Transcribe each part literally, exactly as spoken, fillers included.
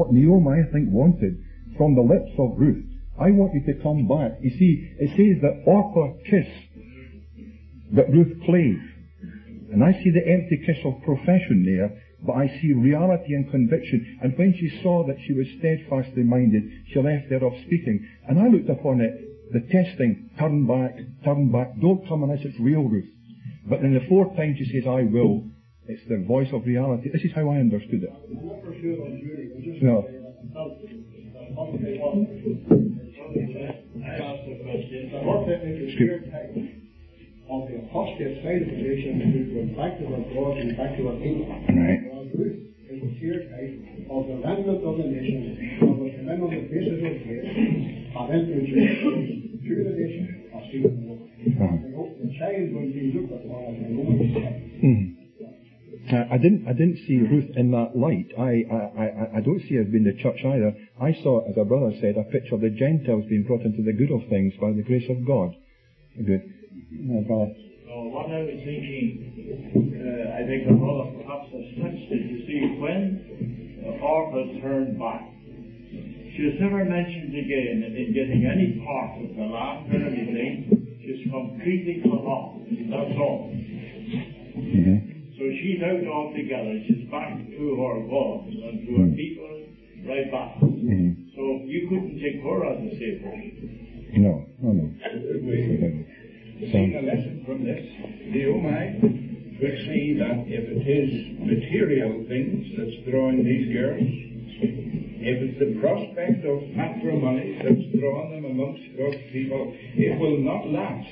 what Naomi, I think, wanted from the lips of Ruth. I want you to come back. You see, it says that Orpah kissed, but Ruth clave. And I see the empty kiss of profession there, but I see reality and conviction. And when she saw that she was steadfastly minded, she left thereof speaking. And I looked upon it, the testing, turn back, turn back, don't come unless it's real, Ruth. But in the fourth time she says, I will, it's the voice of reality. This is how I understood it. No. Of the apostate side of the nation, who went back to our God and back to our people. Right. Well, Ruth is the clear type of the remnant of the nation, of which the men on the faces of the earth have entered to the nation of Stephen and Woman. I hope the child will be looked upon as a woman's child. Mm. Uh, I didn't. I didn't see Ruth in that light. I, I, I, I don't see her being the church either. I saw, as our brother said, a picture of the Gentiles being brought into the good of things by the grace of God. Good. Uh, brother. So what I was thinking, uh, I think the brother perhaps has touched it. You see, when uh, Orpah turned back, she was never mentioned again in getting any part of the land or anything. She's completely cut off. That's all. Mm-hmm. So she's out altogether. She's back to her God and to her people, right back. Mm-hmm. So you couldn't take her as a savior. No, no, no. Seeing a lesson from this, Naomi could see that if it is material things that's drawing these girls, if it's the prospect of matrimony that's drawing them amongst God's people, it will not last.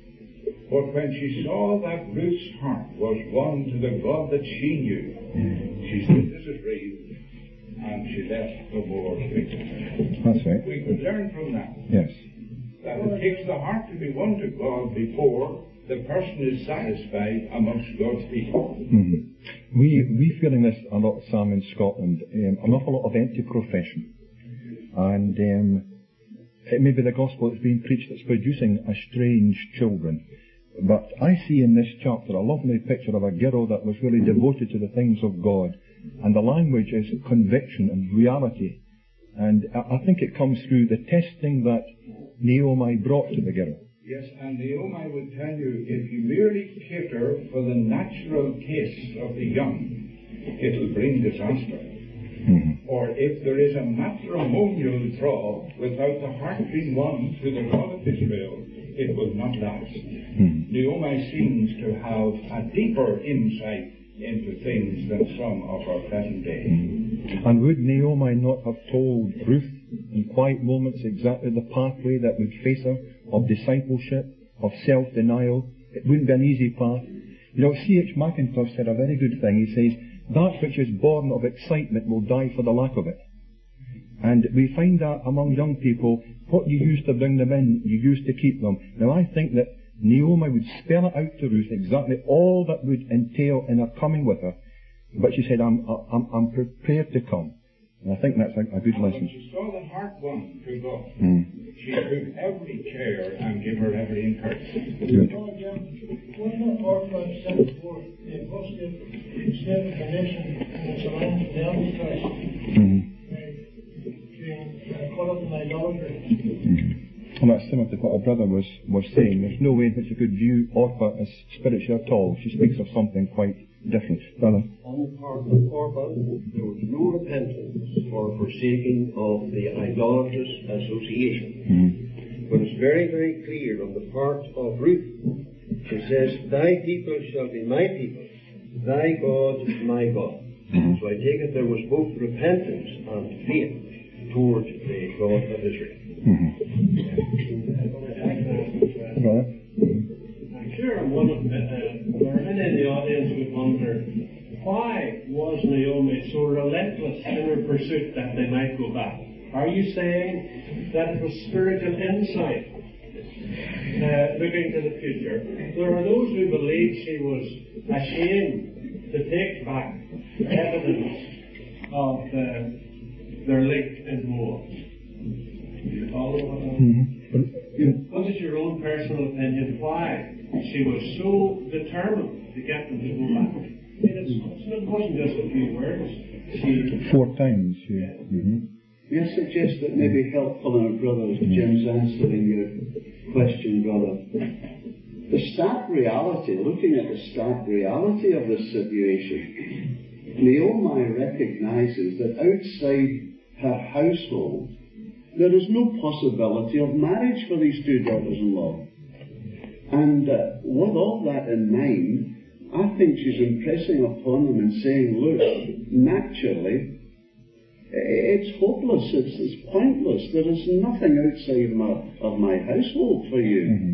But when she saw that Ruth's heart was won to the God that she knew, she said, this is real, and she left the war victim. That's right. We could learn from that. Yes. That it takes the heart to be won to God before the person is satisfied amongst God's people. Mm-hmm. We we feeling this a lot, Sam, in Scotland. Um, an awful lot of empty profession, and um, it may be the gospel that's being preached that's producing estranged children. But I see in this chapter a lovely picture of a girl that was really devoted to the things of God, and the language is conviction and reality. And I think it comes through the testing that Naomi brought to the girl. Yes, and Naomi would tell you, if you merely cater for the natural taste of the young, it'll bring disaster. Mm-hmm. Or if there is a matrimonial draw without the heart being won to the God of Israel, it will not last. Mm-hmm. Naomi seems to have a deeper insight into things than some of our present day. Mm-hmm. And would Naomi not have told Ruth in quiet moments exactly the pathway that would face her of discipleship, of self-denial? It wouldn't be an easy path. You know, C H Mackintosh said a very good thing. He says, that which is born of excitement will die for the lack of it. And we find that among young people, what you used to bring them in, you used to keep them. Now I think that Naomi would spell it out to Ruth exactly all that would entail in her coming with her. But she said, I'm, I'm, I'm prepared to come. And I think that's a, a good lesson. When she saw the heart won to God, mm. she took every care and gave her every encouragement. Good. Wasn't Orpah sent forth the apostate state of the nation and its alliance with the Antichrist? Mm. Being caught up in idolatry. Mm. Well, that's similar to what our brother was, was saying. There's no way in which you could view Orpah as spiritual at all. She speaks of something quite different. Brother? On the part of Orpah, there was no repentance or forsaking of the idolatrous association. Mm-hmm. But it's very, very clear on the part of Ruth. She says, thy people shall be my people, thy God my God. Mm-hmm. So I take it there was both repentance and faith towards the God of Israel. Mm-hmm. Brother? I'm sure one of the, uh, or many in the audience would wonder, why was Naomi so relentless in her pursuit that they might go back? Are you saying that it was spiritual insight, uh, looking to the future? There are those who believe she was ashamed to take back evidence of uh, their link in war. You follow what I'm Mm-hmm. What is your own personal opinion? Why she was so determined to get them to go back? It wasn't just a few words. She, Four times, yeah. Mm-hmm. May I suggest that may be helpful in our brothers, Jim's answering your question, brother. The stark reality, looking at the stark reality of this situation, Naomi recognizes that outside her household, there is no possibility of marriage for these two daughters-in-law. And uh, with all that in mind, I think she's impressing upon them and saying, look, naturally, it's hopeless, it's, it's pointless, there is nothing outside my, of my household for you. Mm-hmm.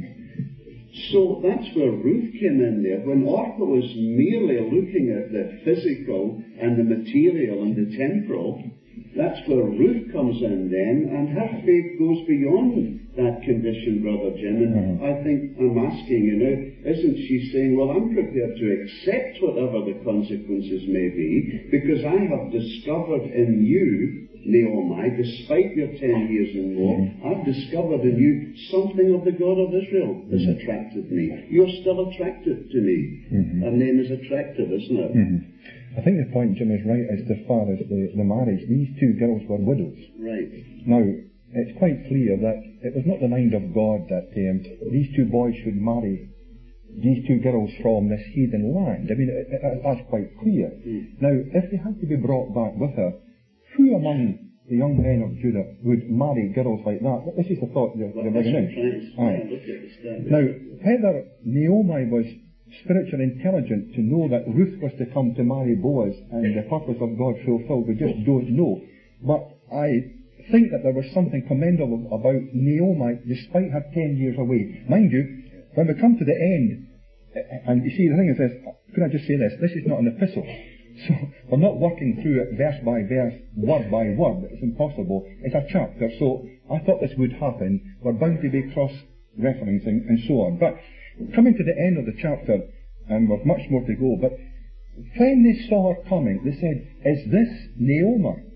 So that's where Ruth came in there. When Orpah was merely looking at the physical and the material and the temporal, that's where Ruth comes in then, and her faith goes beyond that condition, Brother Jim. And mm-hmm. I think I'm asking, you know, isn't she saying, well, I'm prepared to accept whatever the consequences may be, because I have discovered in you, Naomi, despite your ten years and more, mm-hmm. I've discovered in you something of the God of Israel that's mm-hmm. attracted me. You're still attracted to me. Mm-hmm. Her name is attractive, isn't it? Mm-hmm. I think the point, Jim, is right as far as the, the marriage. These two girls were widows. Right. Now, it's quite clear that it was not the mind of God that um, these two boys should marry these two girls from this heathen land. I mean, it, it, that's quite clear. Mm. Now, if they had to be brought back with her, who among the young men of Judah would marry girls like that? This is the thought you're, well, you're bringing in. Right. Now, whether Naomi was spiritually intelligent to know that Ruth was to come to marry Boaz and the purpose of God fulfilled, we just don't know. But I think that there was something commendable about Naomi despite her ten years away. Mind you, when we come to the end, and you see the thing is this, could I just say this, this is not an epistle. So we're not working through it verse by verse, word by word. It's impossible. It's a chapter. So I thought this would happen. We're bound to be cross-referencing and so on. But coming to the end of the chapter, and we've much more to go, but when they saw her coming, they said, is this Naomi?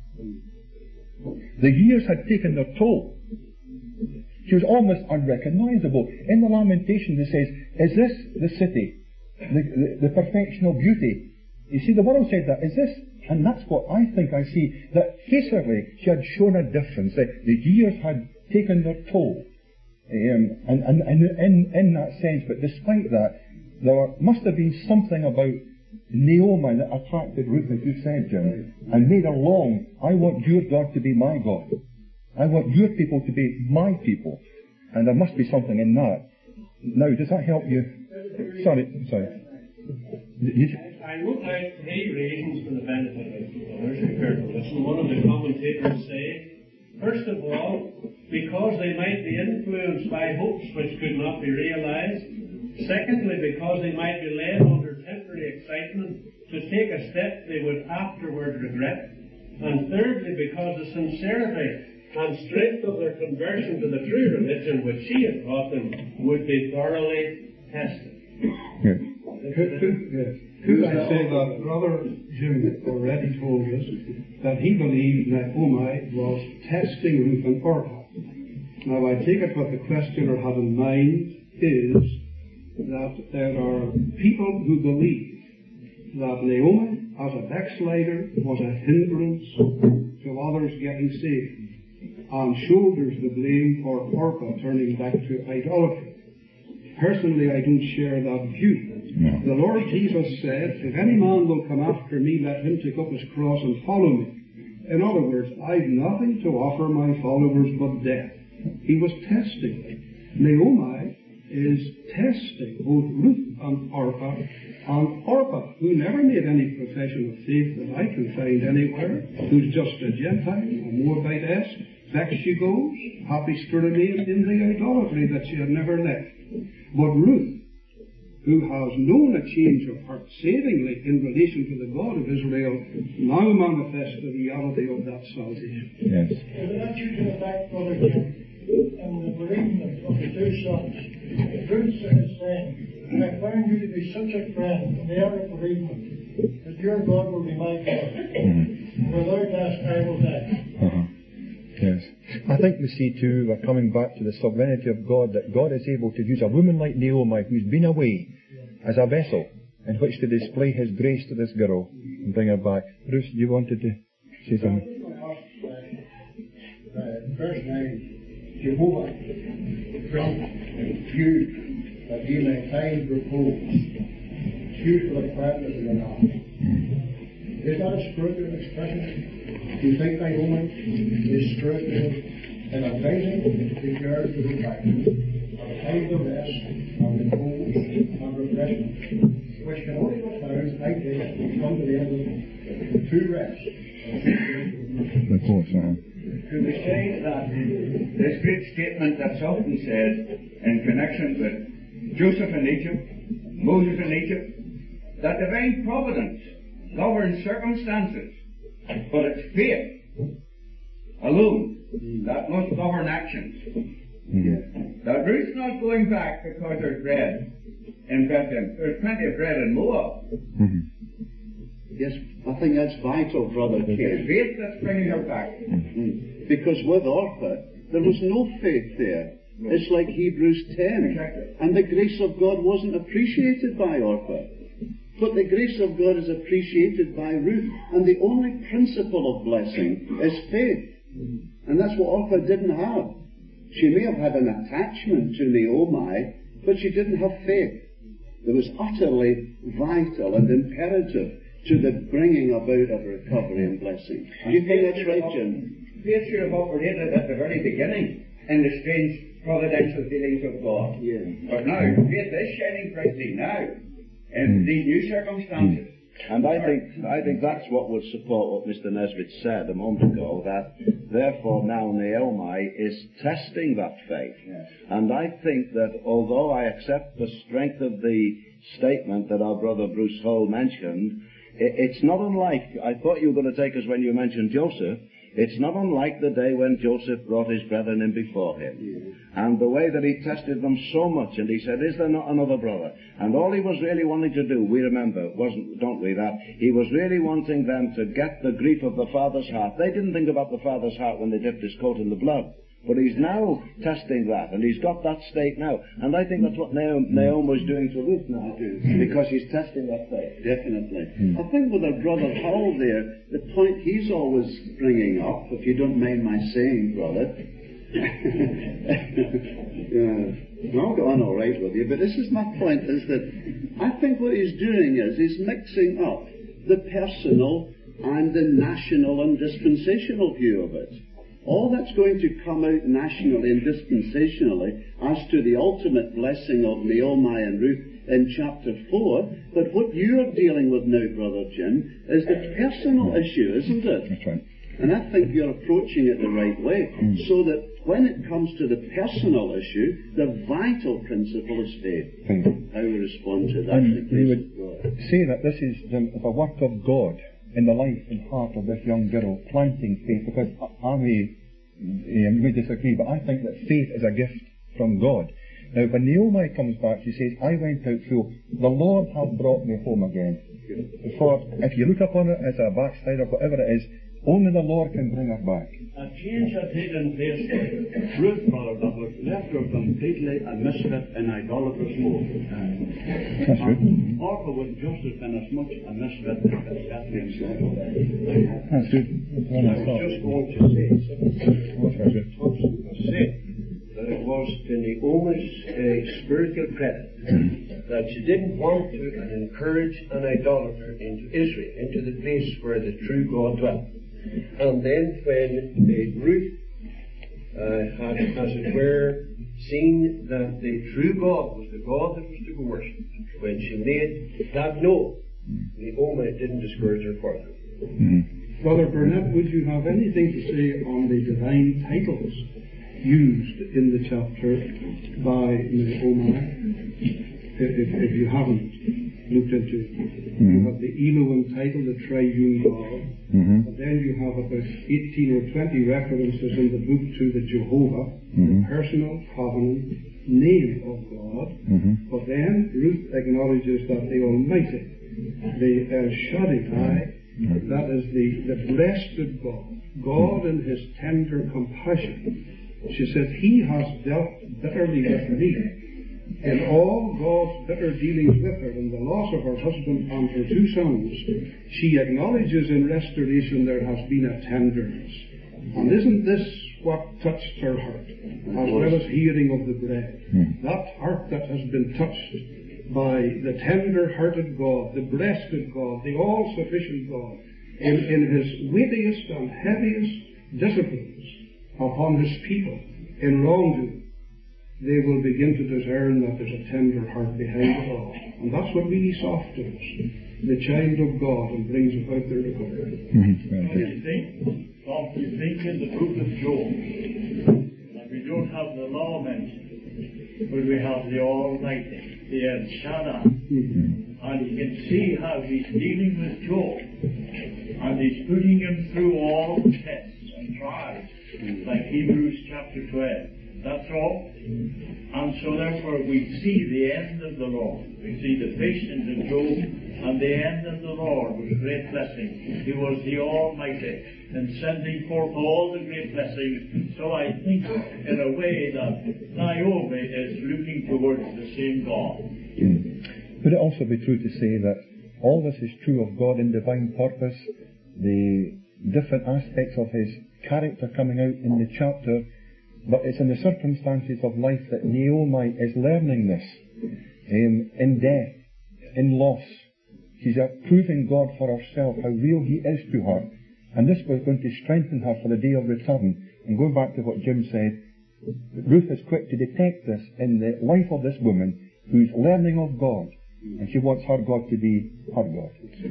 The years had taken their toll. She was almost unrecognizable. In the Lamentation it says, is this the city, the, the, the perfection of beauty? You see, the world said that, is this? And that's what I think I see, that facially she had shown a difference. The, the years had taken their toll. Um, and and, and in, in that sense, but despite that, there must have been something about Naomi that attracted Ruth, as you said, Jim, and made her long, I want your God to be my God. I want your people to be my people. And there must be something in that. Now, does that help you? Sorry, sorry. I wrote out three reasons for the benefit of others who care to listen. One of the commentators say, first of all, because they might be influenced by hopes which could not be realized. Secondly, because they might be led under temporary excitement to take a step they would afterward regret. And thirdly, because the sincerity and strength of their conversion to the true religion which she had taught them would be thoroughly tested. Yes. Could, could, yes. could I say that Brother Jim already told us that he believed Naomi was testing Ruth and Orpah. Now I take it what the questioner had in mind is that there are people who believe that Naomi, as a backslider, was a hindrance to others getting saved, and shoulders the blame for Orpah turning back to idolatry. Personally, I don't share that view. No. The Lord Jesus said, if any man will come after me, let him take up his cross and follow me. In other words, I've nothing to offer my followers but death. He was testing. Naomi is testing both Ruth and Orpah, and Orpah, who never made any profession of faith that I can find anywhere, who's just a Gentile, a Moabitess, back she goes, happy to remain in the idolatry that she had never left. But Ruth, who has known a change of heart savingly in relation to the God of Israel, now manifests the reality of that salvation. Yes. But that's usually the fact, Brother Jim, and the bereavement of the two sons. Ruth is saying, I find you to be such a friend in the hour of bereavement that your God will be my God. Mm-hmm. Without that, I will die. Uh-huh. Yes. I think we see too, we're coming back to the sovereignty of God, that God is able to use a woman like Naomi who's been away as a vessel, in which to display His grace to this girl and bring her back. Bruce, you wanted to say something? Uh, verse nine, Jehovah, grant you that ye may find repose. Choose for the quietness of your heart. Is that a spiritual expression? Do you think Naomi is spiritual in advising the girls to go back of times of rest, of repose, and refreshment, which can only be found, I think, come to the end of true rest? Of course, uh To the say that this great statement that's often said in connection with Joseph in Egypt, Moses in Egypt, that divine providence governs circumstances, but it's faith alone that must govern actions. Mm-hmm. That Ruth's not going back because there's bread in Bethlehem. There's plenty of bread in Moab. Mm-hmm. Yes, I think that's vital, Brother Ken. It's faith that's bringing her back. Mm-hmm. Because with Orpah, there was no faith there. No. It's like Hebrews ten. Exactly. And the grace of God wasn't appreciated by Orpah. But the grace of God is appreciated by Ruth. And the only principle of blessing is faith. And that's what Orpah didn't have. She may have had an attachment to Naomi, but she didn't have faith. It was utterly vital and imperative to the bringing about of recovery and blessing. Do you think that's right, Jim? Faith should have operated at the very beginning in the strange providential dealings of God. Yeah. But now, faith is shining brightly now in mm. these new circumstances. And I think I think that's what would support what Mister Nesbitt said a moment ago, that therefore now Naomi is testing that faith. Yes. And I think that although I accept the strength of the statement that our brother Bruce Hole mentioned, it's not unlike, I thought you were going to take us when you mentioned Joseph, it's not unlike the day when Joseph brought his brethren in before him. Yeah. And the way that he tested them so much, and he said, is there not another brother? And all he was really wanting to do, we remember, wasn't, don't we, that he was really wanting them to get the grief of the father's heart. They didn't think about the father's heart when they dipped his coat in the blood. But he's now testing that, and he's got that state now. And I think that's what Naomi is doing to Ruth now, because he's testing that faith. Definitely. Mm. I think with our brother Hall there, the point he's always bringing up, if you don't mind my saying, brother, yeah, I'll go on all right with you, but this is my point, is that I think what he's doing is he's mixing up the personal and the national and dispensational view of it. All that's going to come out nationally and dispensationally as to the ultimate blessing of Naomi and Ruth in chapter four, but what you're dealing with now, Brother Jim, is the personal issue, isn't it? That's right. And I think you're approaching it the right way, mm. so that when it comes to the personal issue, the vital principle is faith. Mm. How we respond to that. And we would say that this is the, the work of God in the life and heart of this young girl, planting faith, because I may, I may disagree, but I think that faith is a gift from God. Now, when Naomi comes back, she says, I went out full. The Lord hath brought me home again. For if you look upon it as a backslider, whatever it is, only the Lord can bring her back. A change had taken place. Ruth, Brother Douglas, left her completely a misfit in idolatrous mode. That's right. Orpah was just as been as much a misfit as Bethlehem. That's good. I was just going to say, Thompson was saying that it was to Naomi's uh, spiritual credit that she didn't want to encourage an idolater into Israel, into the place where the true God dwelt. And then when uh, Ruth uh, had, as it were, seen that the true God was the God that was to be worshipped, when she made that known, Naomi didn't discourage her further. Mm-hmm. Brother Burnett, would you have anything to say on the divine titles used in the chapter by Naomi, if, if you haven't looked into it? Mm-hmm. You have the Elohim title, the triune God, mm-hmm. and then you have about eighteen or twenty references in the book to the Jehovah, mm-hmm. the personal covenant name of God, mm-hmm. but then Ruth acknowledges that the Almighty, the El Shaddai, mm-hmm. that is the, the blessed God, God in His tender compassion. She says, He has dealt bitterly with me In all God's bitter dealings with her and the loss of her husband and her two sons, she acknowledges in restoration there has been a tenderness. And isn't this what touched her heart, as well as hearing of the bread? Mm. That heart that has been touched by the tender-hearted God, the breasted God, the all-sufficient God, in, in his weightiest and heaviest disciplines upon his people in wrongdoing, they will begin to discern that there's a tender heart behind it all. And that's what really softens the child of God and brings about their recovery. Mm-hmm. What do you think? Tom, you think in the book of Job, and we don't have the law mentioned, but we have the Almighty, the El Shaddai. Mm-hmm. And you can see how he's dealing with Job, and he's putting him through all the tests and trials, like Hebrews chapter twelve. That's all. And so therefore we see the end of the Lord. We see the patience of Job, and the end of the Lord was great blessing. He was the Almighty, and sending forth all the great blessings. So I think in a way that Naomi is looking towards the same God. Mm. Would it also be true to say that all this is true of God in divine purpose, the different aspects of his character coming out in the chapter, but it's in the circumstances of life that Naomi is learning this, um, in death, in loss. She's proving God for herself, how real he is to her. And this was going to strengthen her for the day of return. And going back to what Jim said, Ruth is quick to detect this in the life of this woman who's learning of God. And she wants her God to be her God.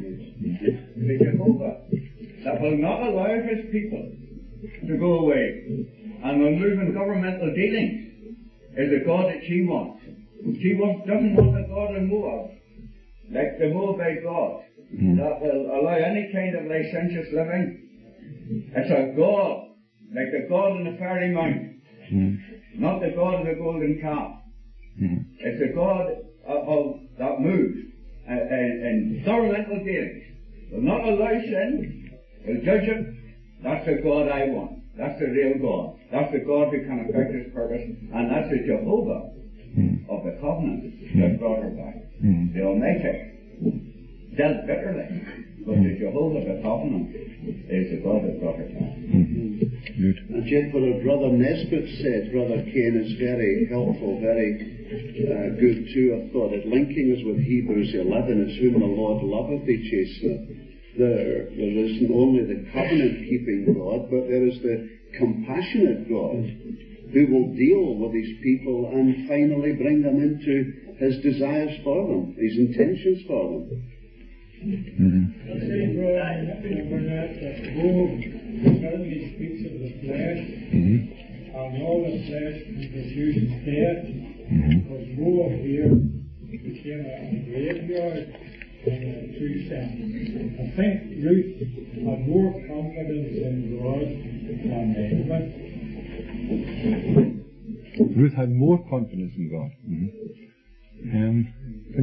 The Jehovah that will not allow his people to go away and will move in governmental dealings is the God that she wants. She wants, doesn't want the God of Moab, like the Moabite God, mm. that will allow any kind of licentious living. It's a God, like the God in the fairy mount, mm. not the God of the golden calf. Mm. It's a God of, of that moves uh, in, in governmental dealings. Will not allow sin, will judge it. That's the God I want. That's the real God. That's the God who can effect his purpose. And that's the Jehovah mm. of the covenant mm. that brought her back. Mm. The Almighty dealt bitterly, but mm. the Jehovah of the covenant is the God that brought her back. Mm-hmm. Good. And yet what our brother Nesbitt said, Brother Cain, is very helpful, very uh, good too. I thought it linking us with Hebrews eleven, it's whom the Lord loveth, he chasteneth. There, there isn't only the covenant-keeping God, but there is the compassionate God who will deal with his people and finally bring them into his desires for them, his intentions for them. Mm-hmm. I say, brother, that Job certainly speaks of the flesh, mm-hmm. and all the flesh produces death, mm-hmm. because Moab here became a graveyard. Uh, true sense. I think Ruth had more confidence in God than Naomi. Ruth had more confidence in God. Mm-hmm. Um,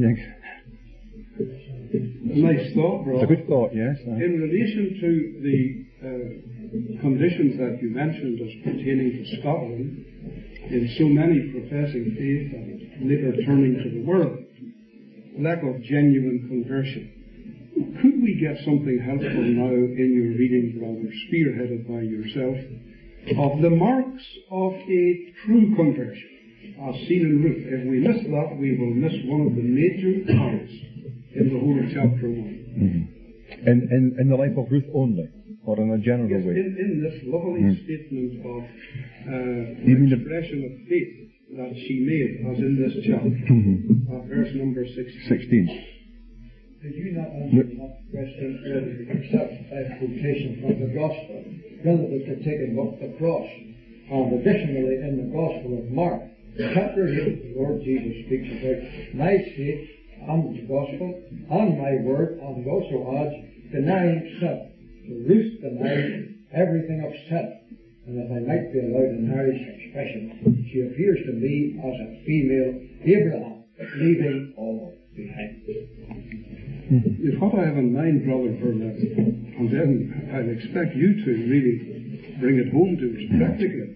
nice thought, brother. It's a good thought, yes. Uh, in relation to the uh, conditions that you mentioned as pertaining to Scotland, in so many professing faith and later turning to the world, lack of genuine conversion. Could we get something helpful now in your reading, brother, spearheaded by yourself, of the marks of a true conversion, as seen in Ruth? If we miss that, we will miss one of the major parts in the whole of chapter one. Mm-hmm. In, in, in the life of Ruth only, or in a general yes, way? In, in this lovely mm-hmm. statement of uh, Even expression the, of faith that she made, as in this chapter, mm-hmm. uh, verse number sixteen. sixteen. Did you not answer that question earlier yourself by quotation from the Gospel relative to taking up the cross? And additionally, in the Gospel of Mark, chapter eight, the Lord Jesus speaks about my faith and the Gospel and my word, and he also adds, denying self. So Ruth denied everything of self. And if I might be allowed an Irish expression, she appears to me as a female Abraham, leaving all behind. If what I have in mind, Brother Burnett, and then I'll expect you to really bring it home to us practically,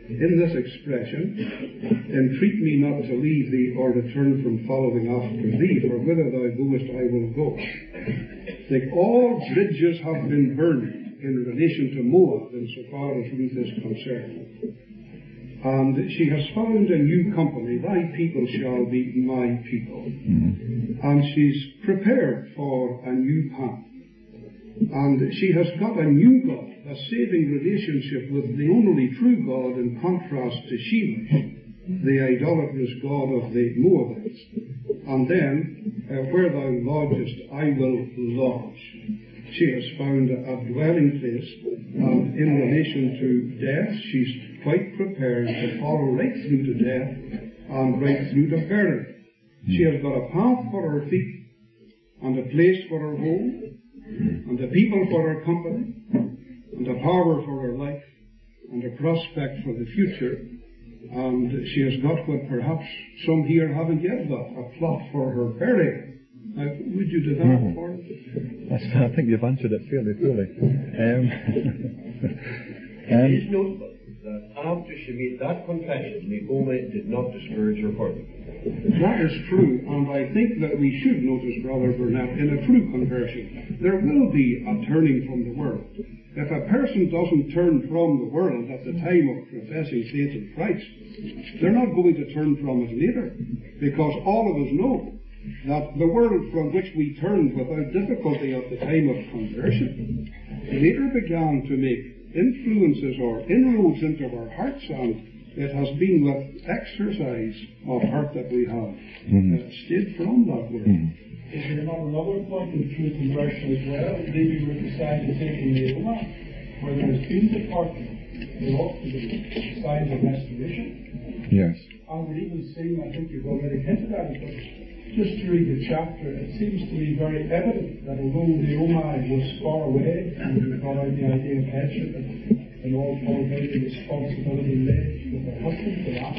in this expression, entreat me not to leave thee or to turn from following after thee, for whither thou goest I will go. Like all bridges have been burned in relation to Moab insofar as Ruth is concerned. And she has found a new company. Thy people shall be my people. Mm-hmm. And she's prepared for a new path. And she has got a new God, a saving relationship with the only true God, in contrast to Shemesh, the idolatrous god of the Moabites. And then, uh, where thou lodgest, I will lodge. She has found a dwelling place, and in relation to death, she's quite prepared to follow right through to death and right through to burial. She has got a path for her feet, and a place for her home, and a people for her company, and a power for her life, and a prospect for the future. And she has got what perhaps some here haven't yet got, a plot for her burial. Now, would you do that mm-hmm. for us? That's, I think you've answered it fairly fully. Um, um, it is notable that after she made that confession, Naomi did not discourage her further. That is true, and I think that we should notice, Brother Burnett, in a true conversion, there will be a turning from the world. If a person doesn't turn from the world at the time of professing faith in Christ, they're not going to turn from it later, because all of us know that the world from which we turned without difficulty at the time of conversion later began to make influences or inroads into our hearts, and it has been with exercise of heart that we have mm-hmm. uh, stayed from that world. Mm-hmm. Is there not another point of true conversion as well, dealing with the signs of taking Naomi, where there has been departure, there ought to be signs of restoration? Yes. And we're even seeing, I think you've already hinted at it, but just to read the chapter, it seems to be very evident that although Naomi was far away, and we brought out the idea of headship and, and all probability responsibility lay with her husband for that,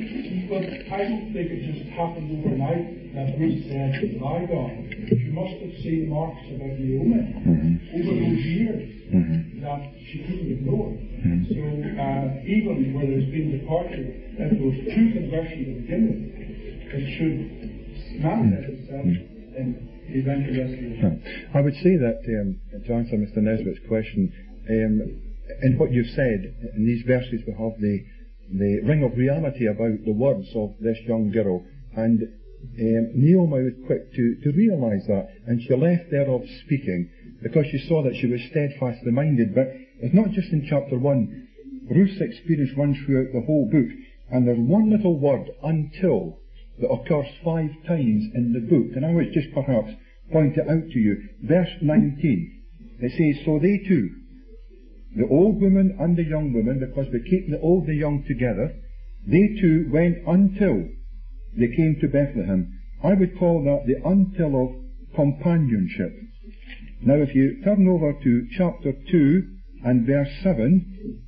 but I don't think it just happened overnight that Ruth said, my God, she must have seen marks about Naomi mm-hmm. over those years mm-hmm. that she couldn't ignore. Mm-hmm. So uh, even where there's been departure, if there was true conversion to begin with, it should manifest itself in eventual restoration. I would say that, um, to answer Mister Nesbitt's question, um, in what you've said, in these verses we have the, the ring of reality about the words of this young girl, and um, Naomi was quick to, to realise that, and she left thereof speaking, because she saw that she was steadfastly minded. But it's not just in chapter one. Ruth's experience runs throughout the whole book, and there's one little word, until, that occurs five times in the book, and I would just perhaps point it out to you. Verse nineteen, it says, so they two, the old woman and the young woman, because we keep the old and the young together, they two went until they came to Bethlehem. I would call that the until of companionship. Now if you turn over to chapter two and verse seven,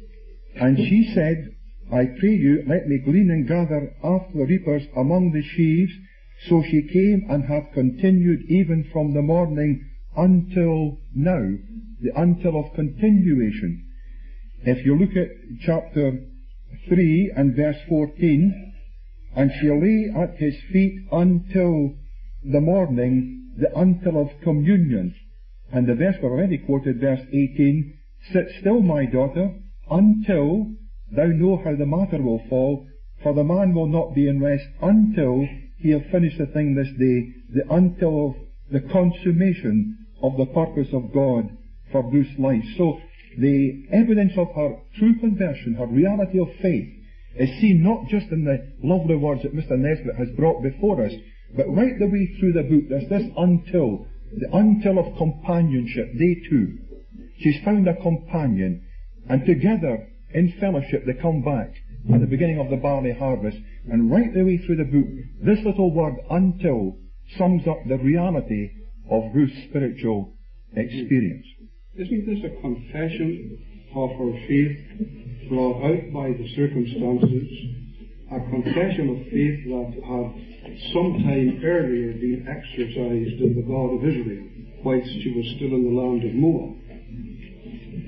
and she said, I pray you, let me glean and gather after the reapers among the sheaves. So she came and hath continued even from the morning until now. The until of continuation. If you look at chapter three and verse fourteen, and she lay at his feet until the morning, the until of communion. And the verse we already quoted, verse eighteen, sit still, my daughter, until thou know how the matter will fall, for the man will not be in rest until he have finished the thing this day, the until of the consummation of the purpose of God for Ruth's life. So the evidence of her true conversion, her reality of faith, is seen not just in the lovely words that Mister Nesbitt has brought before us, but right the way through the book there's this until, the until of companionship, they two. She's found a companion, and together in fellowship they come back at the beginning of the barley harvest, and right the way through the book, this little word until sums up the reality of Ruth's spiritual experience. Isn't this a confession of her faith brought out by the circumstances, a confession of faith that had some time earlier been exercised in the God of Israel, whilst she was still in the land of Moab?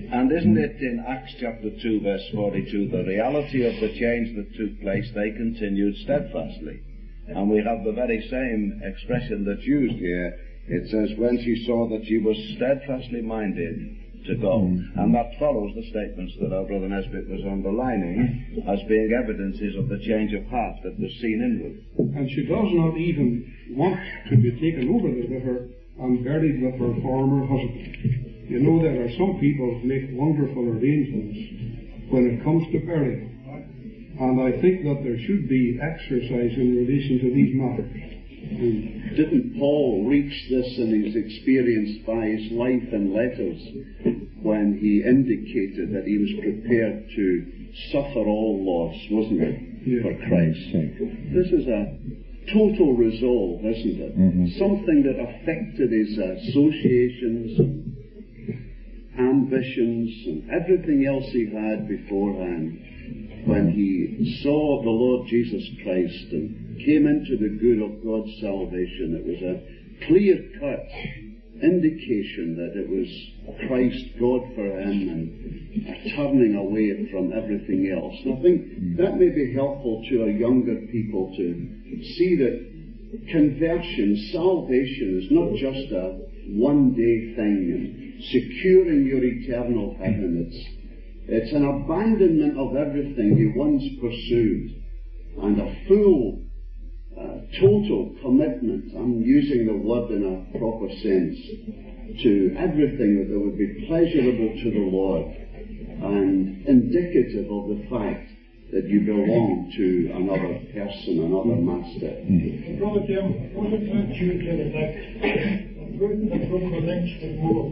And isn't it in Acts chapter two, verse forty-two, the reality of the change that took place, they continued steadfastly. And we have the very same expression that's used here. It says, when she saw that she was steadfastly minded to go. Mm. And that follows the statements that our brother Nesbitt was underlining as being evidences of the change of heart that was seen in Ruth. And she does not even want to be taken over the river and buried with her former husband. You know, there are some people who make wonderful arrangements when it comes to burial. And I think that there should be exercise in relation to these matters. And didn't Paul reach this in his experience by his life and letters when he indicated that he was prepared to suffer all loss, wasn't it, yeah. for Christ's sake? This is a total resolve, isn't it? Mm-hmm. Something that affected his associations and ambitions and everything else he had beforehand. When he saw the Lord Jesus Christ and came into the good of God's salvation, it was a clear-cut indication that it was Christ, God for him, and a turning away from everything else. And I think that may be helpful to our younger people to see that conversion, salvation, is not just a one-day thing and securing your eternal heaven. It's It's an abandonment of everything you once pursued and a full, uh, total commitment, I'm using the word in a proper sense, to everything that would be pleasurable to the Lord and indicative of the fact that you belong to another person, another master. Mm-hmm. Brother Jim, wasn't that due to the fact that Ruth had broken the links with Moab?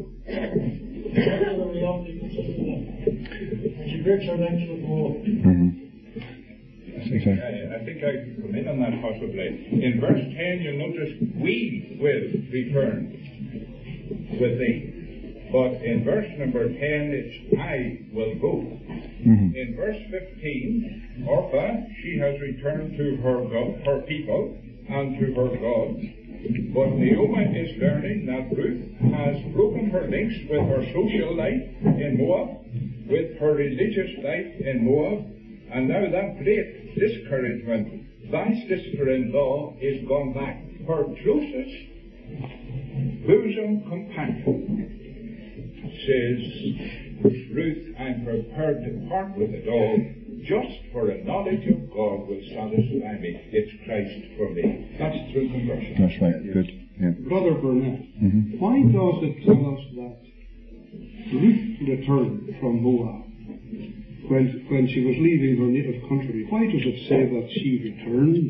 The reality consists of that. And she breaks her links with Moab. Mm-hmm. Exactly. I, I think I could come in on that possibly. In verse ten, you'll notice, we will return with thee. But in verse number ten, it's I will go. Mm-hmm. In verse fifteen, Orpah, she has returned to her God, her people and to her God. But Naomi is learning that Ruth has broken her links with her social life in Moab, with her religious life in Moab, and now that great discouragement, thy sister-in-law is gone back. Her closest bosom companion says, Ruth, I'm prepared to part with it all, just for a knowledge of God will satisfy me. It's Christ for me. That's true conversion. That's right. Good. Yeah. Brother Burnett, mm-hmm. why does it tell us that Ruth returned from Moab when, when she was leaving her native country? Why does it say that she returned?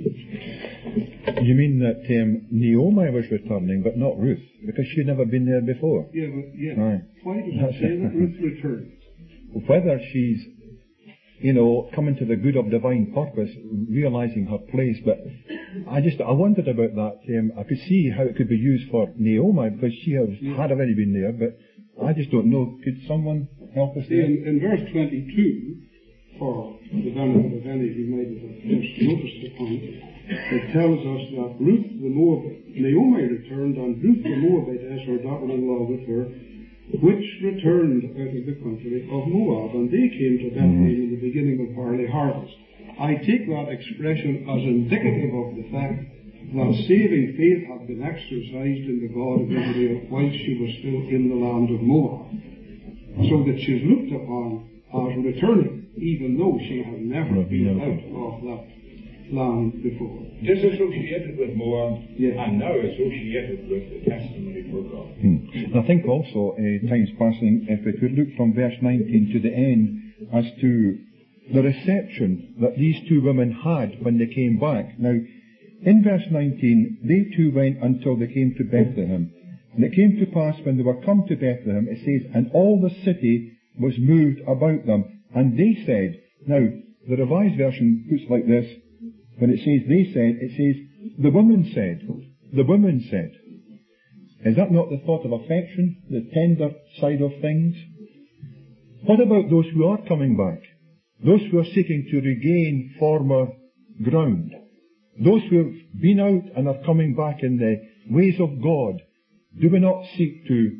You mean that um, Naomi was returning, but not Ruth, because she'd never been there before? Yeah, but yeah. Right. Why does it say that Ruth returned? Whether she's, you know, coming to the good of divine purpose, realizing her place, but I just, I wondered about that. Um, I could see how it could be used for Naomi, because she has, yeah. had already been there, but I just don't know. Could someone help us there? In, in verse twenty-two, for the benefit of any who might have just noticed upon it, it tells us that Ruth the Moabite, Naomi returned, and Ruth the Moabitess, her daughter-in-law with her, which returned out of the country of Moab, and they came to Bethlehem mm-hmm. in the beginning of barley harvest. I take that expression as indicative of the fact that saving faith had been exercised in the God of Israel while she was still in the land of Moab, so that she's looked upon as returning, even though she had never been out of that land before. Disassociated with Moab, yes. and now associated with the testimony for God. Hmm. I think also, uh, time's passing, if we could look from verse nineteen to the end as to the reception that these two women had when they came back. Now, in verse nineteen, they two went until they came to Bethlehem. And it came to pass when they were come to Bethlehem, it says, and all the city was moved about them. And they said, now, the Revised Version puts it like this, when it says they said, it says, the women said, the women said. Is that not the thought of affection, the tender side of things? What about those who are coming back? Those who are seeking to regain former ground? Those who have been out and are coming back in the ways of God? Do we not seek to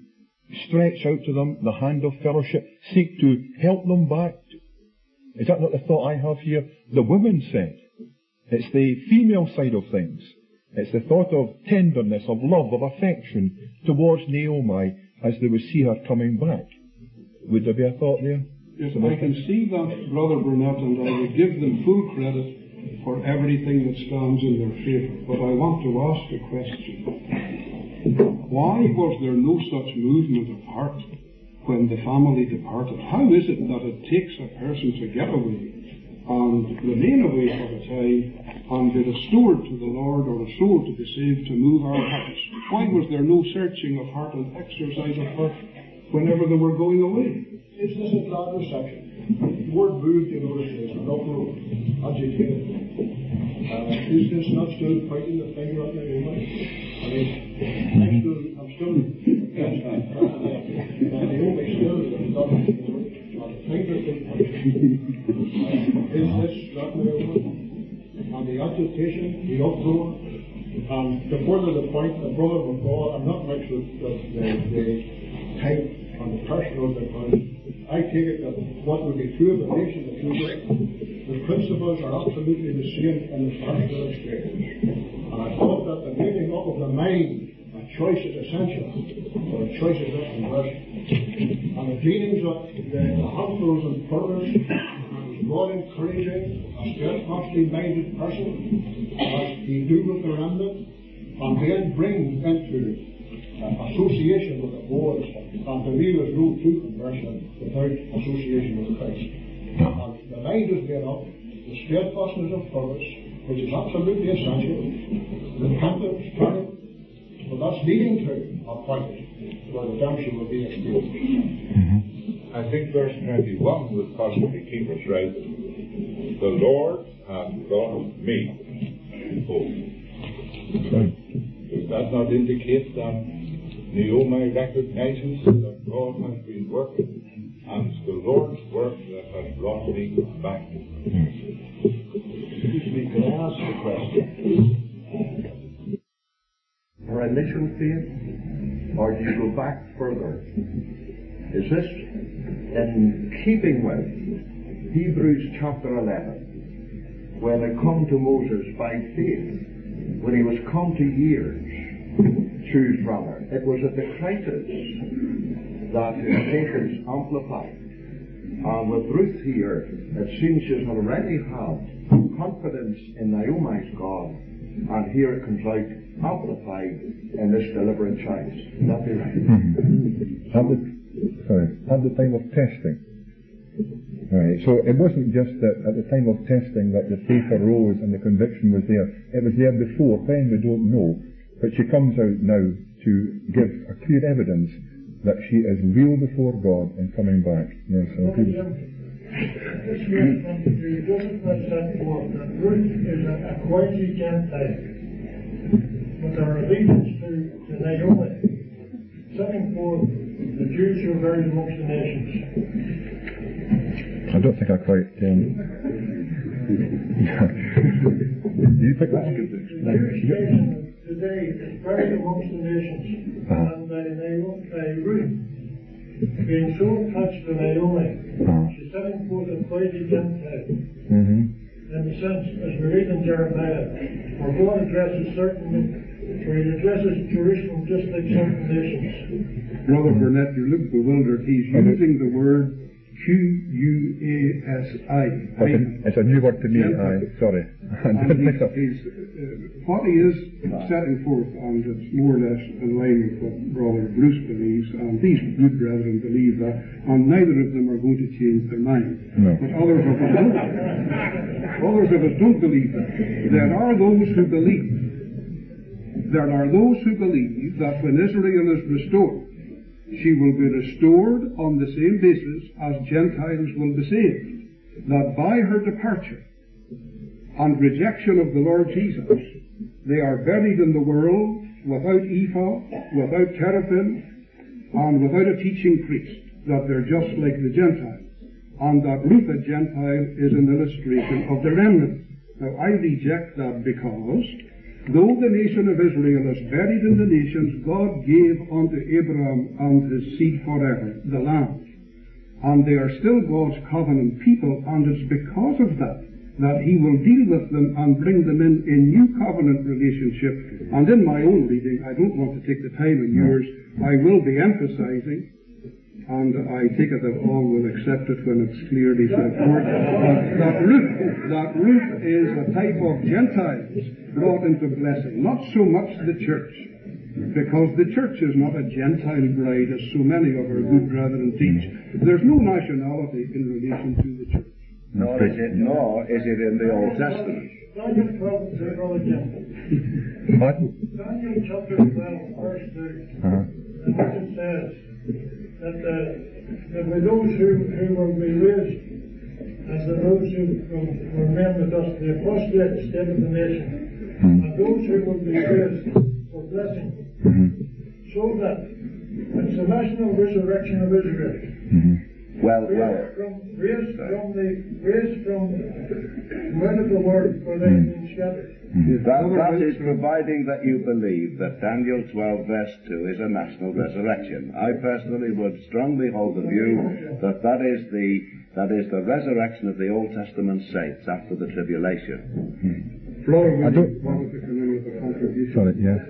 stretch out to them the hand of fellowship, seek to help them back. Is that not the thought I have here? The women said. It's the female side of things. It's the thought of tenderness, of love, of affection towards Naomi as they would see her coming back. Would there be a thought there? Yes, I can see that, Brother Burnett, and I would give them full credit for everything that stands in their favour. But I want to ask a question. Why was there no such movement of heart when the family departed? How is it that it takes a person to get away and remain away for a time and be restored to the Lord or a soul to be saved to move our hearts? Why was there no searching of heart and exercise of heart whenever they were going away? It's just a glad reception. The word moved, you notice, is uproar, agitated. Uh, is this not still pointing the finger at Naomi? I mean, I'm still, I'm still, yes, uh, Naomi still not, you know, not the finger still pointing. Uh, is this not Naomi? And the agitation, the uproar, and to further the point, the brother of God, I'm not much with the, the, the type and the person of the person. I take it that what would be true of the nation of the future, the principles are absolutely the same in the personal experience. And I thought that the making up of the mind, a choice is essential, or a choice is not conversion. And the dealings of the, the handfuls and purpose, and God encouraging a steadfastly minded person as he do with the remnant, and then bring into Uh, association with the boys, and to me there's no true conversion without association with Christ. And the mind is made up, the steadfastness of purpose, which is absolutely essential, repentance, turning, but that's leading to a point where redemption will be experienced. Mm-hmm. I think verse twenty-one would possibly keep us right. The Lord hath brought me home. Does that not indicate that Naomi recognizes that God has been working, and it's the Lord's work that has brought me back? Excuse me, can I ask a question? For initial faith, or do you go back further? Is this in keeping with Hebrews chapter eleven, when it come to Moses by faith, when he was come to years, choose rather. It was at the crisis that his faith is amplified. And with Ruth here, it seems she's already had confidence in Naomi's God, and here it comes out amplified in this deliberate choice. Would that be right? Mm-hmm. At the, sorry, at the time of testing. Right, so it wasn't just that at the time of testing that the faith arose and the conviction was there. It was there before. When we don't know. But she comes out now to give a clear evidence that she is real before God and coming back. Yes, well, Jim, this verse twenty-two doesn't let set forth that Ruth is a, a quasi Gentile, but her allegiance to, to Naomi, setting forth the Jews who are buried amongst the nations. I don't think I quite um, do you think that's good? No. Today is buried amongst the nations, uh-huh. and by Naomi, by Ruth, being so attached to Naomi, uh-huh. she's setting forth a quasi Gentile. Mm-hmm. In the sense, as we read in Jeremiah, where God addresses certain, where he addresses Jerusalem just like certain nations. Brother Burnett, you look bewildered. He's using the word Q U A S I. It's a new word to me, I, sorry. And he's, he's, uh, what he is setting forth, and it's more or less in line with what Brother Bruce believes, and these good brethren believe that, and neither of them are going to change their mind. No. But others of us don't. Others of us don't believe that. There are those who believe. There are those who believe that when Israel is restored, she will be restored on the same basis as Gentiles will be saved. That by her departure and rejection of the Lord Jesus, they are buried in the world without ephod, without teraphim, and without a teaching priest. That they're just like the Gentiles. And that Ruth, a Gentile, is an illustration of the remnant. Now, I reject that because Though the nation of Israel is buried in the nations, God gave unto Abraham and his seed forever the land. And they are still God's covenant people, and it's because of that that he will deal with them and bring them in a new covenant relationship. And in my own reading, I don't want to take the time of yours, I will be emphasizing, and I take it that all will accept it when it's clearly set forth, that, that, Ruth, that Ruth is a type of Gentiles brought into blessing, not so much the church, because the church is not a Gentile bride, as so many of our good brethren teach. There's no nationality in relation to the church. Nor is it, nor is it in the Old Testament. Daniel twelve, say, Brother Jim. What? Daniel chapter twelve, verse two. Uh-huh. And what it says, that, uh, that with those who, who will be raised as the those who will remain with us, the apostate state of the nation, Mm-hmm. and those who will be raised for blessing, Mm-hmm. so that it's the national resurrection of Israel. Mm-hmm. Well, well, Raised from, raised from the, raised from out of the world where they've been scattered. Mm-hmm. that, that is providing that you believe that Daniel twelve verse two is a national resurrection. I personally would strongly hold the view that that is the, that is the resurrection of the Old Testament saints after the tribulation. Mm-hmm. Flora, I don't- wanted to come in with a contribution. Sorry, yeah.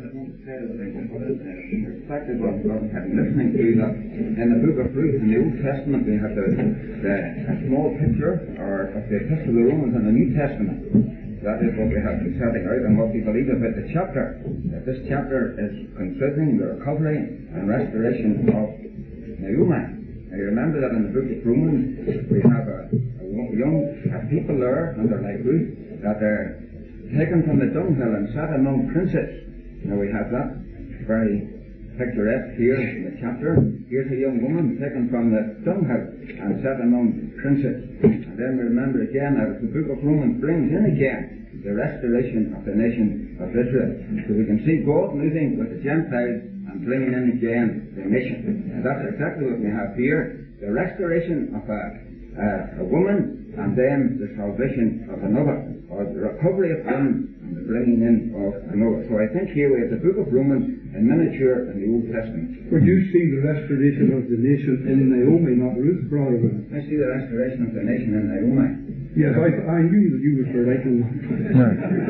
Perspective of, of listening to that in the book of Ruth in the Old Testament we have the, the a small picture or of the Epistle of the Romans in the New Testament. That is what we have been setting out and what we believe about the chapter. That this chapter is considering the recovery and restoration of Naomi. Now you remember that in the book of Romans we have a, a young a people there, and they're like Ruth, that they're taken from the dunghill and set among princes. Now we have that very picturesque here in the chapter. Here's a young woman taken from the dunghill and set among princes. And then we remember again that the book of Romans brings in again the restoration of the nation of Israel. So we can see God moving with the Gentiles and bringing in again the nation. And that's exactly what we have here. The restoration of a, uh, a woman and then the salvation of another, or the recovery of one and the bringing in of another. So I think here we have the book of Romans in miniature in the Old Testament. Would you see the restoration of the nation in Naomi, not Ruth, brother? I see the restoration of the nation in Naomi. Yes, I, I knew that you were writing. No,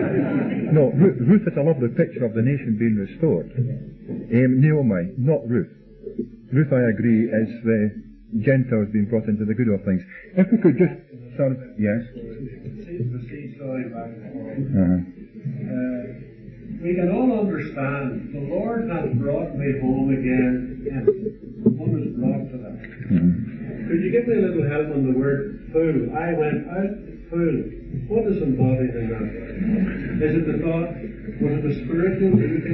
no Ruth, Ruth is a lovely picture of the nation being restored. Um, Naomi, not Ruth. Ruth, I agree, is the Gentiles being brought into the good of things. If we could just, sorry, yes? The seesaw back and forth. Uh-huh. Uh, we can all understand the Lord has brought me home again empty. One was brought to that. Mm-hmm. Could you give me a little help on the word full? I went out full. What is embodied in that? Is it the thought, was it the spiritual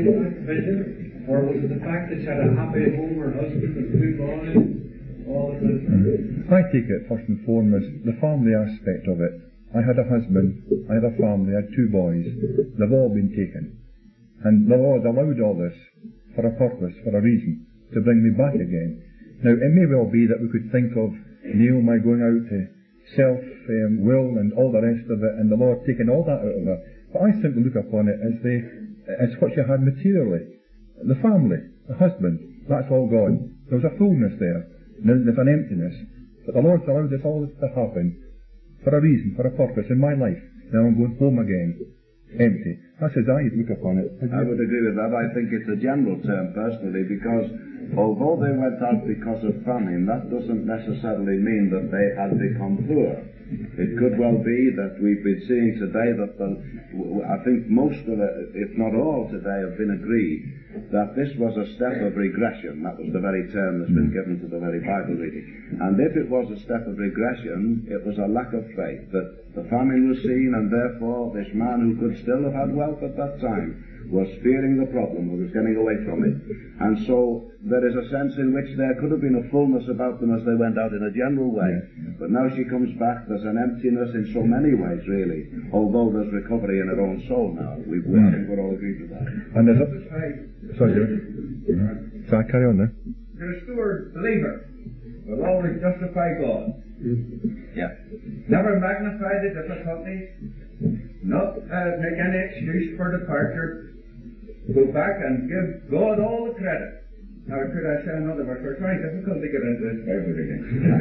vision? Or was it the fact that you had a happy home or husband and two boys? All of this? Mm-hmm. I take it first and foremost, the family aspect of it. I had a husband, I had a family, I had two boys. They've all been taken. And the Lord allowed all this for a purpose, for a reason, to bring me back again. Now, it may well be that we could think of Naomi going out to self-will um, and all the rest of it, and the Lord taking all that out of her. But I simply look upon it as the as what she had materially. The family, the husband, that's all gone. There was a fullness there. Now there's an emptiness. But the Lord's allowed this all this to happen for a reason, for a purpose in my life. Now I'm going home again. Empty. That's as I look upon it. I would agree with that. I think it's a general term personally, because although they went out because of famine, that doesn't necessarily mean that they had become poor. It could well be that we've been seeing today that the, I think most of it, if not all today, have been agreed that this was a step of regression. That was the very term that's been given to the very Bible reading. And if it was a step of regression, it was a lack of faith, that the famine was seen, and therefore this man who could still have had wealth at that time was fearing the problem, or was getting away from it. And so there is a sense in which there could have been a fullness about them as they went out in a general way. But now she comes back, there's an emptiness in so many ways, really, although there's recovery in her own soul now. We, we I think we're all agreed with that. And there's a... Sorry, David. So I carry on now. The restored believer will always justify God. Yeah. Never magnify the difficulties, not uh, make any excuse for departure. Go back and give God all the credit. Now, could I say another verse? It's very difficult to get into this Bible reading.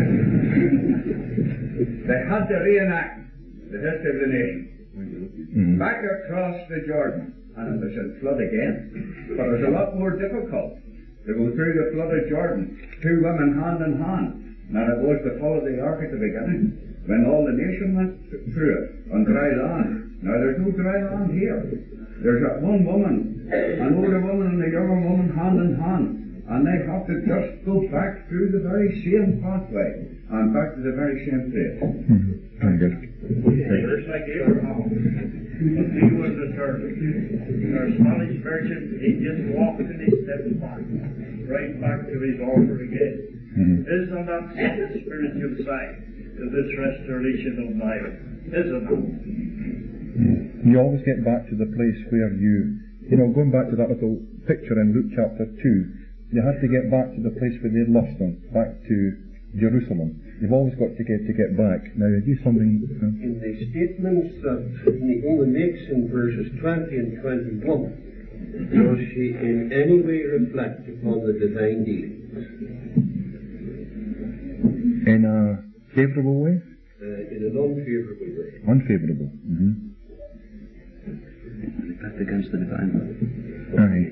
They had to reenact the history of the nation. Mm-hmm. Back across the Jordan. And they said flood again. But it was a lot more difficult to go through the flood of Jordan. Two women hand in hand. Now it was to follow the ark at the beginning, when all the nation went through it on dry land. Now there's no dry land here. There's that one woman, an older woman and a younger woman hand in hand. And they have to just go back through the very same pathway and back to the very same place. Mm-hmm. Very good. Just like Abraham, he was determined. Our Spanish merchant, he just walked in his steps back, right back to his altar again. Mm-hmm. Isn't that the spiritual side to this restoration of Nile? Isn't it? Mm. You always get back to the place where you, you know, going back to that little picture in Luke chapter two, you have to get back to the place where they lost them, back to Jerusalem. You've always got to get to get back. Now, do something. Uh, in the statements that Naomi makes in verses twenty and twenty-one, does she in any way reflect upon the divine dealings? In a favourable way? Uh, in an unfavourable way. Unfavourable. Mm-hmm. Reflect against the divine will. Aye.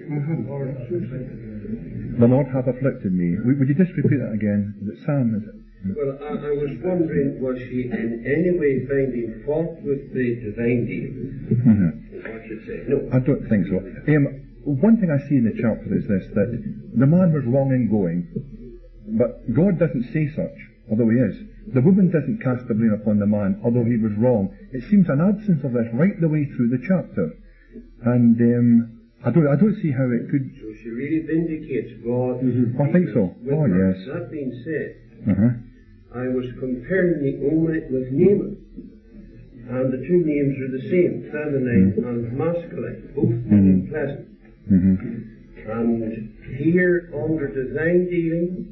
The Lord hath afflicted me. Would you just repeat that again? Is it Sam? Is it? Well, I, I was wondering, was she in any way finding fault with the divine dealings? Mm-hmm. What should say? No. I don't think so. Um, one thing I see in the chapter is this, that the man was wrong in going, but God doesn't say such, although he is. The woman doesn't cast the blame upon the man, although he was wrong. It seems an absence of this right the way through the chapter. And um, I don't, I don't see how it could. So she really vindicates God. Mm-hmm. I think so. Oh, her. Yes. That being said, uh-huh. I was comparing Naomi with Naaman, and the two names are the same, feminine mm-hmm. and masculine, both meaning mm-hmm. pleasant. Mm-hmm. And here, under divine dealing,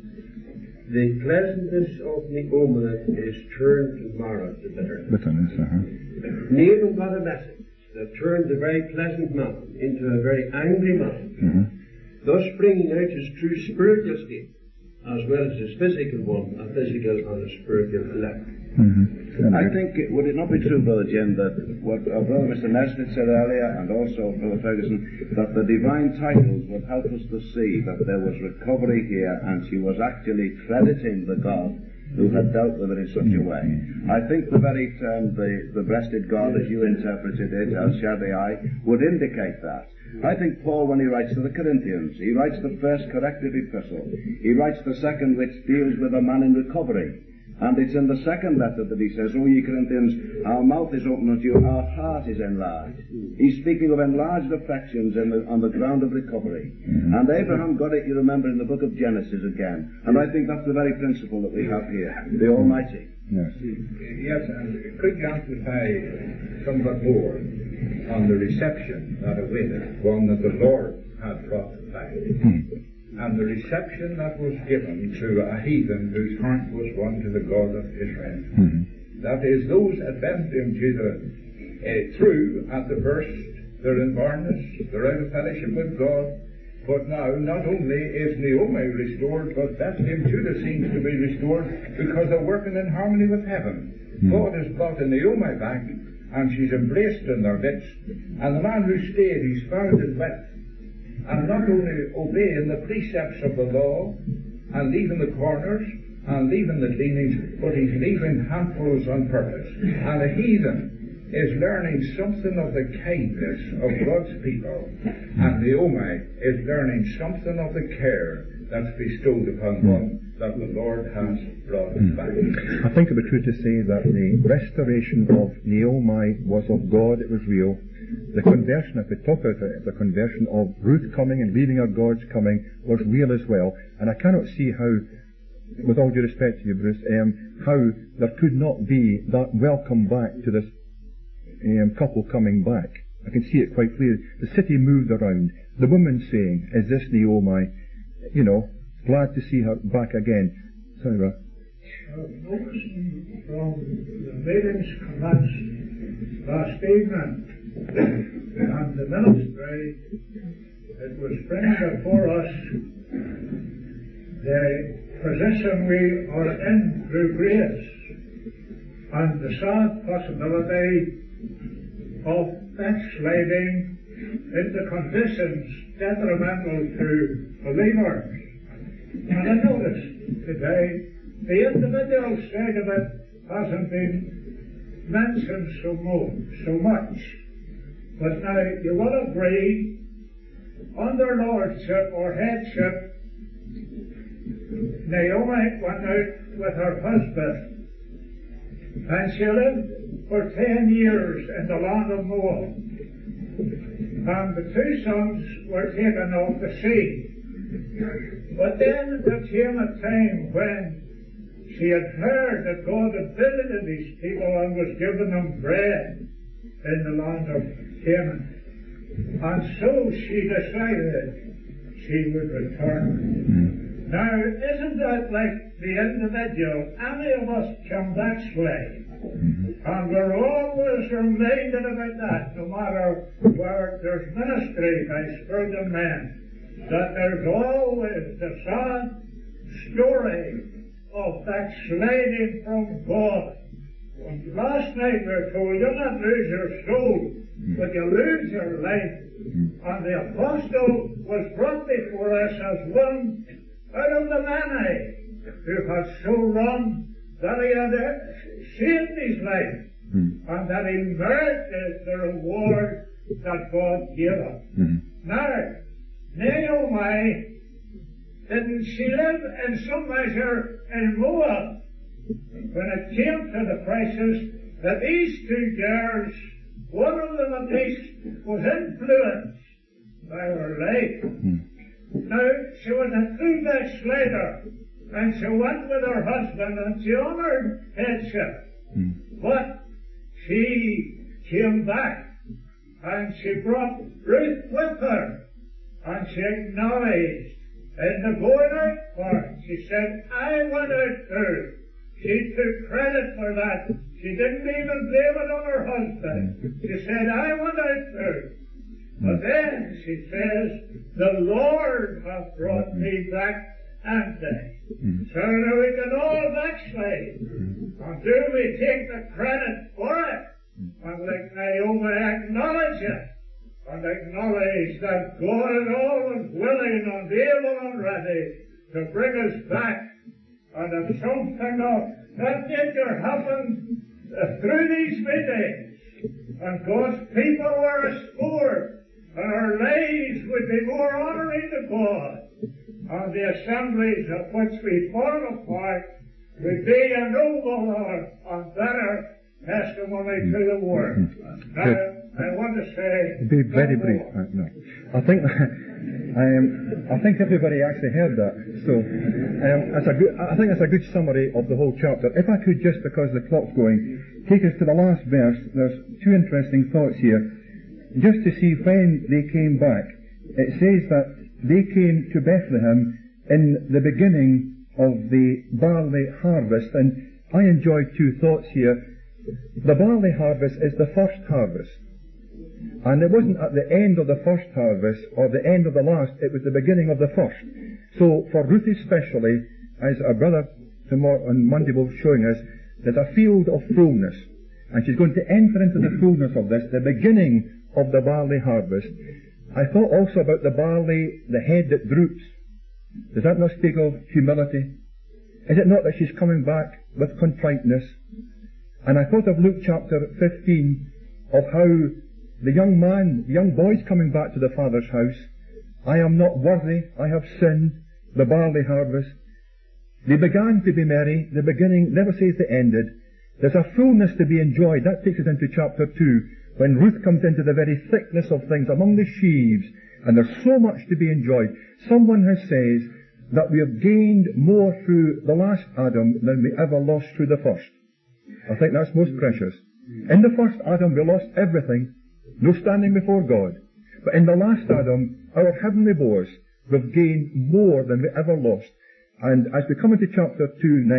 the pleasantness of Naomi is turned to Mara, the bitterness. Bitterness, uh-huh. Naaman got a message that turned the very pleasant man into a very angry man, mm-hmm. thus bringing out his true spiritual state, as well as his physical one, a physical and a spiritual elect. Mm-hmm. I think, it, would it not be true, Brother Jim, that what our brother Mister Nesbitt said earlier, and also Brother Ferguson, that the divine titles would help us to see that there was recovery here, and she was actually crediting the God who had dealt with it in such a way. I think the very term, the, the breasted God, as you interpreted it, El Shaddai, would indicate that. I think Paul, when he writes to the Corinthians, he writes the first corrective epistle. He writes the second, which deals with a man in recovery. And it's in the second letter that he says, O ye Corinthians, our mouth is open unto you, our heart is enlarged. He's speaking of enlarged affections in the, on the ground of recovery. Mm-hmm. And Abraham got it, you remember, in the book of Genesis again. And I think that's the very principle that we have here, the Almighty. Yes, yes, and could you amplify somewhat more on the reception that awaited, one that the Lord had brought back? Mm-hmm. And the reception that was given to a heathen whose heart was won to the God of Israel. Mm-hmm. That is, those that went into the, uh, through at the first, they're in barrenness, they're out of fellowship with God, but now not only is Naomi restored, but Bethlehem Judah seems to be restored because they're working in harmony with heaven. Mm-hmm. God has brought the Naomi back, and she's embraced in their midst, and the man who stayed, he's found in wealth. And not only obeying the precepts of the law, and leaving the corners, and leaving the gleanings, but he's leaving handfuls on purpose. And a heathen is learning something of the kindness of God's people, and Naomi is learning something of the care that's bestowed upon one that the Lord has brought back. I think it would be true to say that the restoration of Naomi was of God, it was real. The conversion, if we talk about it, the conversion of Ruth coming and leaving of God's coming was real as well. And I cannot see how, with all due respect to you, Bruce, um, how there could not be that welcome back to this um, couple coming back. I can see it quite clearly. The city moved around. The woman saying, is this Naomi? You know, glad to see her back again. Sorry, Ra. noticing from the meetings commenced last evening and the ministry, it was bringing before us the position we are in through grace and the sad possibility of backsliding into conditions detrimental to believers. And I noticed today the individual side of it hasn't been mentioned so, mo- so much. But now you will agree, under lordship or headship, Naomi went out with her husband, and she lived for ten years in the land of Moab. And the two sons were taken off the sea. But then there came a time when she had heard that God had visited these people and was giving them bread in the land of Canaan. And so she decided she would return. Now, isn't that like the individual? Any of us can backslide. And we're always reminded about that, no matter where there's ministry by spurring men, that there's always the sad story of backsliding from God. And last night we were told, you'll not lose your soul, but you lose your life. And the apostle was brought before us as one out of the many who had so run that he had saved his life, mm. and that he merited the reward that God gave him. Mm. Now, Naomi, didn't she live in some measure in Moab when it came to the crisis that these two girls, one of them at least, was influenced by her life. Mm. Now, she was a true backslider, and she went with her husband, and she honored headship. Mm. But she came back, and she brought Ruth with her, and she acknowledged in the going out part, she said, I went out too. She took credit for that. She didn't even blame it on her husband. She said, I went out too. But then she says, the Lord hath brought me back empty. So now we can all backslide. And do we take the credit for it? And like Naomi, acknowledge it. And acknowledge that God is always willing and able and ready to bring us back. And if something of that nature happened uh, through these meetings, and God's people were restored, and our lives would be more honoring to God, and the assemblies of which we form a part would be a nobler and better testimony to the world. Now, I want to say... Be very brief. Uh, no. I think um, I think everybody actually heard that. So um, that's a good, I think that's a good summary of the whole chapter. If I could, just because the clock's going, take us to the last verse. There's two interesting thoughts here. Just to see when they came back. It says that they came to Bethlehem in the beginning of the barley harvest. And I enjoyed two thoughts here. The barley harvest is the first harvest. And it wasn't at the end of the first harvest or the end of the last, it was the beginning of the first. So for Ruth especially, as our brother tomorrow on Monday was showing us, there's a field of fullness. And she's going to enter into the fullness of this, the beginning of the barley harvest. I thought also about the barley, the head that droops. Does that not speak of humility? Is it not that she's coming back with contriteness? And I thought of Luke chapter fifteen, of how the young man, the young boy's coming back to the Father's house. I am not worthy, I have sinned, the barley harvest. They began to be merry, the beginning never says they ended. There's a fullness to be enjoyed. That takes us into chapter two, when Ruth comes into the very thickness of things among the sheaves, and there's so much to be enjoyed. Someone has said that we have gained more through the last Adam than we ever lost through the first. I think that's most precious. In the first Adam we lost everything, no standing before God. But in the last Adam, our heavenly boys, we've gained more than we ever lost. And as we come into chapter two next,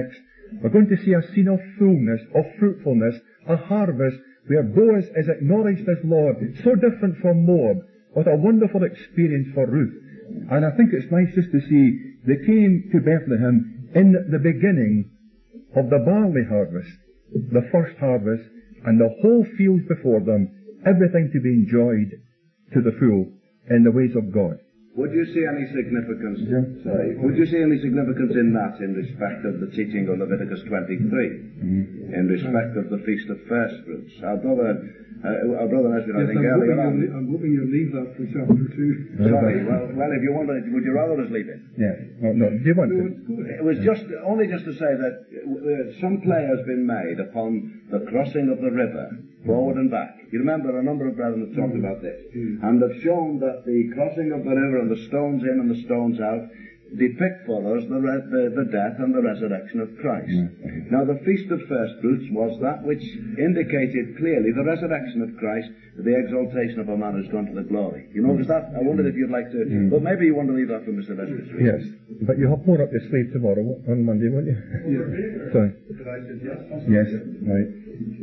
We're going to see a scene of fullness, of fruitfulness, a harvest where Boaz is acknowledged as Lord, so different from Moab. What a wonderful experience for Ruth. And I think it's nice just to see they came to Bethlehem in the beginning of the barley harvest, the first harvest, and the whole field before them, everything to be enjoyed to the full in the ways of God. Would you see any significance? Yeah. Sorry. Would you see any significance in that in respect of the teaching of Leviticus twenty-three, mm-hmm. in respect of the Feast of First Fruits? Our brother, uh, our brother Nesbitt, I yes, think I'm earlier hoping on. you'll, I'm hoping you'll leave that for chapter two. Sorry. Well, well, if you want to, would you rather us leave it? Yeah. No, no. Do you want no, to? It's good. It was just only just to say that uh, some play has been made upon the crossing of the river, forward and back. You remember a number of brethren have talked mm. about this, mm. and have shown that the crossing of the river and the stones in and the stones out depict for us the, re- the, the death and the resurrection of Christ. Mm. Now the Feast of First Fruits was that which indicated clearly the resurrection of Christ, the exaltation of a man who's gone to the glory. You notice that? I wondered if you'd like to, mm. but maybe you want to leave that for Mister Nesbitt's reading. Yes, but you have more up your sleeve tomorrow on Monday, won't you? Yeah. Sorry. Could I suggest that? Yes, right.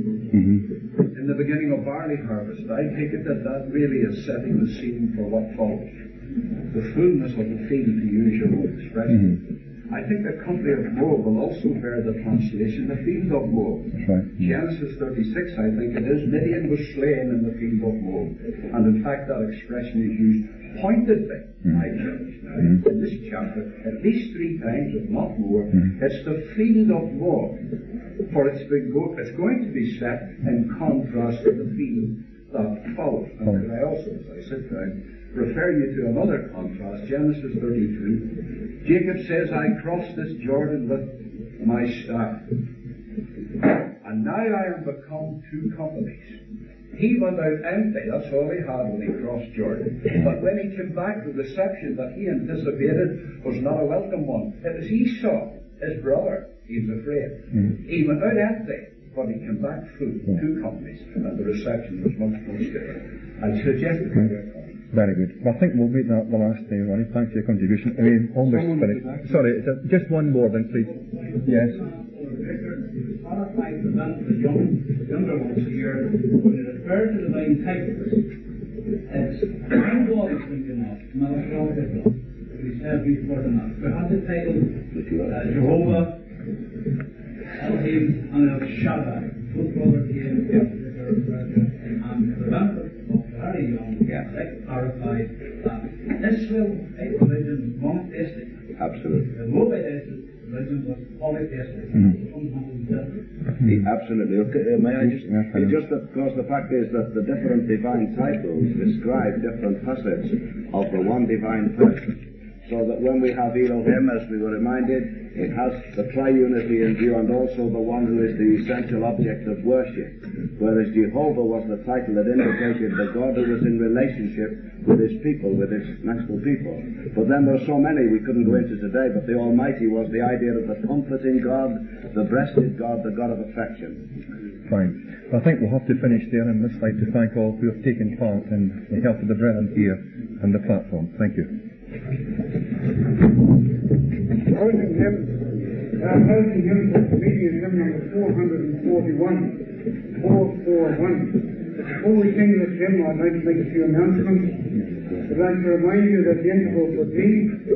Mm-hmm. In the beginning of barley harvest, I take it that that really is setting the scene for what follows. The fullness of the field, to use your own expression. Mm-hmm. I think the country of Moab will also bear the translation, the field of Moab. That's right. Mm-hmm. Genesis thirty-six, I think it is, Midian was slain in the field of Moab. And in fact, that expression is used pointedly, mm-hmm. I judge. Now, mm-hmm. in this chapter, at least three times, if not more, mm-hmm. it's the field of Moab. For it's, been go- it's going to be set in contrast to the field that follows. And could I also, as I sit down, refer you to another contrast, Genesis thirty-two. Jacob says, I crossed this Jordan with my staff, and now I am become two companies. He went out empty, that's all he had when he crossed Jordan. But when he came back, the reception that he anticipated was not a welcome one. It was Esau, his brother. He was afraid. Mm. He went out empty, but he came back full, mm. two companies, and the reception was much more different. I suggest it. Mm. Very good. Well, I think we'll meet that the last day, Ronnie. Thanks for your contribution. I mean, almost finished. Sorry, it's a, just one more then, please. Yes. The younger ones here, when it refers to divine titles, it's one God is thinking of, not a God is God. We said before tonight. We have the title uh, Jehovah, Elohim, and El Shaddai. Both brothers came together, and the benefit of very young, yes, I clarified that Israel, a religion, was monotheistic. Absolutely. The Moabite religion was polytheistic. Mm-hmm. Absolutely. Okay, may I just, it's just that, of course, the fact is that the different divine titles describe different facets of the one divine person. So that when we have Elohim, as we were reminded, it has the triunity in view and also the one who is the essential object of worship. Whereas Jehovah was the title that indicated the God who was in relationship with his people, with his natural people. But then there are so many we couldn't go into today, but the Almighty was the idea of the comforting God, the breasted God, the God of affection. Fine. I think we'll have to finish there, and I'd just like to thank all who have taken part in the help of the brethren here on the platform. Thank you. Closing hymn, uh, closing hymn for the meeting is hymn number four forty-one, four forty-one. Before we sing this hymn, I'd like to make a few announcements. I'd like to remind you that the interval would be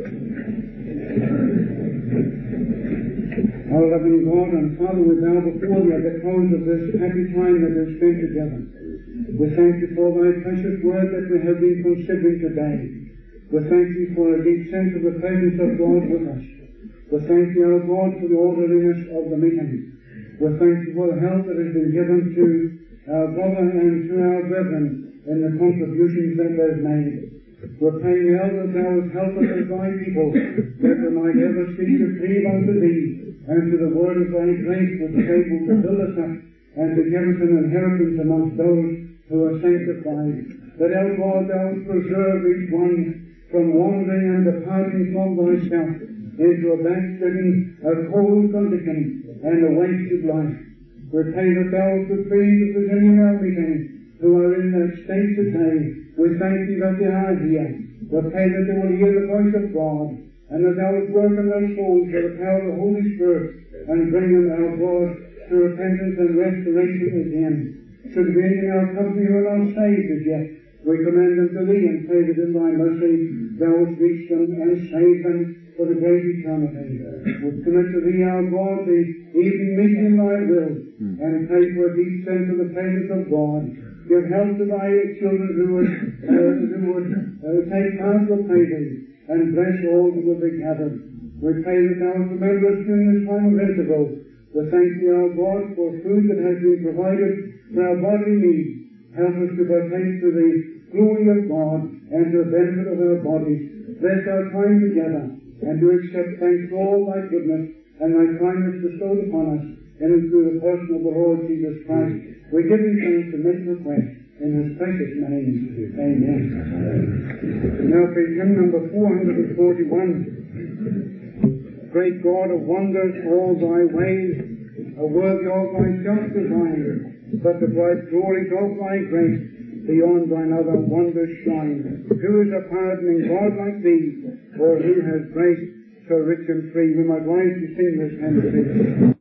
our loving God and Father, we bow before thee at the close of this happy time that we've spent together. We thank you for thy precious word that we have been considering today. We thank you for a deep sense of the presence of God with us. We thank you, our God, for the orderliness of the meeting. We thank you for the help that has been given to our brother and to our brethren in the contributions that they've made. We pray now that thou wilt help us as thy people, that we might ever seek to cleave unto thee, and to the word of thy grace which is able to build us up, and to give us an inheritance amongst those who are sanctified. That, our God, thou wilt preserve each one from wandering and departing from thyself into a backslidden, a cold condition, and a wasted life. We pray that thou wilt please if there's any in our meeting who are in that state today. We thank thee that they are here. We pray that they will hear the voice of God, and that thou wilt work in their souls by the power of the Holy Spirit, and bring them, our God, to repentance and restoration again. Should be in our company who are not saved as yet, we commend them to Thee and pray that in Thy mercy Thou would reach them and save them for the great eternity. We commit to Thee, our God, the evening meeting in Thy will, and pray for a deep sense of the presence of God. Give help to Thy children who would, uh, who would uh, take part to pray Thee, and bless all who will be gathered. We pray that Thou would remember us during this time of interval. We thank Thee, our God, for food that has been provided for our bodily needs. Help us to partake to the glory of God and to the benefit of our bodies. Bless our time together, and to accept thanks for all Thy goodness and Thy kindness bestowed upon us, in and through the person of the Lord Jesus Christ. We give Thee thanks and make request in His precious name. Amen. Now please hymn number four hundred forty-one. Great God of wonders, all Thy ways are worthy of Thy just design, but the bright glories of Thy grace beyond Thine other wonders shine. Who is a pardoning God like Thee, or who has grace so rich and free? We might rise to sing this hymn.